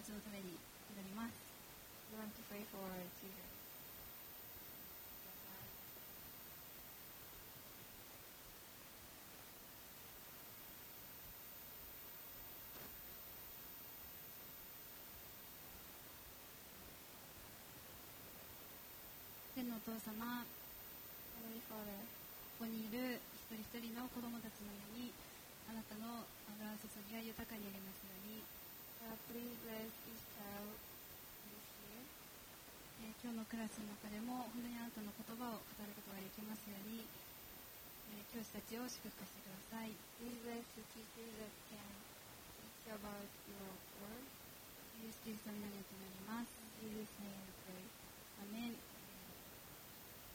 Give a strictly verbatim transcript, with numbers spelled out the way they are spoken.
ちのために祈ります。 We want to pray for our children. 天のお父様、 Heavenly Father, ここにいる一人一人の子供たちの上にあなたの油注ぎが豊かにありますように、 uh, please bless each child this year. えー今日のクラスの中でも本当にあなたの言葉を語ることができますように、えー教師たちを祝福してください。 Please bless the teachers that can teach about your word. イエス・キリストの皆によって祈ります。 In Jesus' name we pray. アーメン。